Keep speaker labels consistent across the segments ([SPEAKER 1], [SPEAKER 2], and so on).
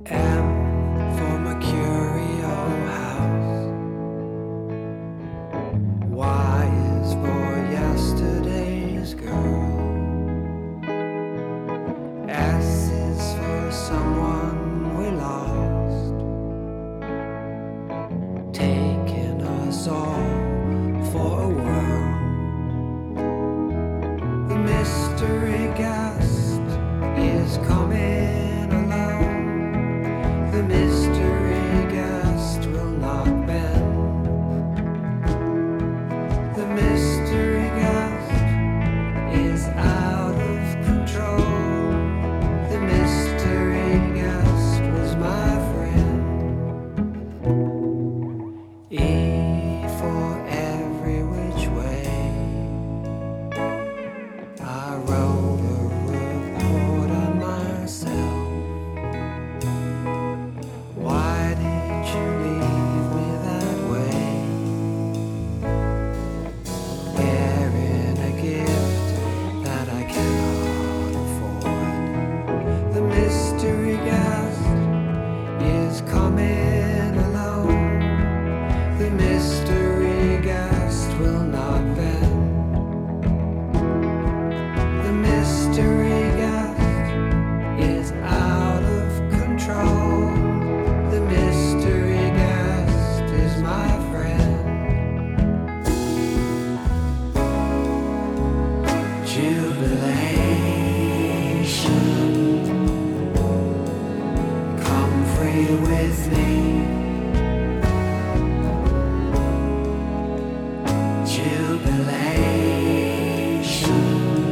[SPEAKER 1] M for Mercurio House. Y is for yesterday's girl. S is for someone we lost, taking us all for a whirl. The mystery guest is coming alone. The mystery guest will not bend. The mystery guest is out of control. The mystery guest was my friend. E for every which way. I wrote a report on myself. Why did you leave me that way? Bearing a gift that I cannot afford. The mystery guest is coming alone. The mystery guest will not bend. The mystery guest is out of control. The mystery guest is my friend. Jubilation, come free with me. Jubilation,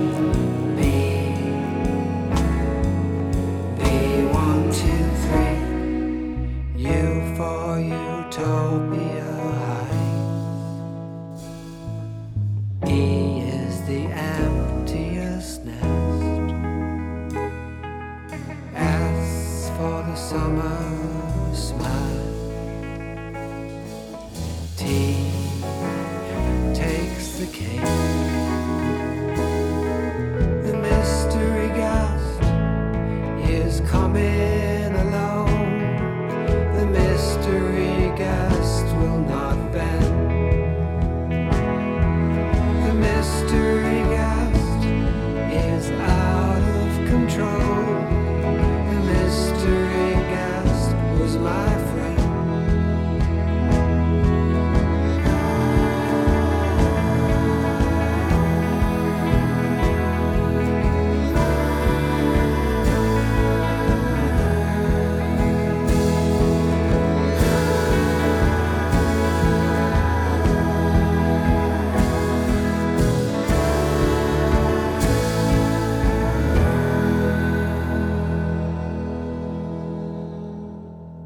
[SPEAKER 1] B123. U for Utopia Heights. E is the emptiest nest. S for the summer smile. T takes the cake. The mystery guest is coming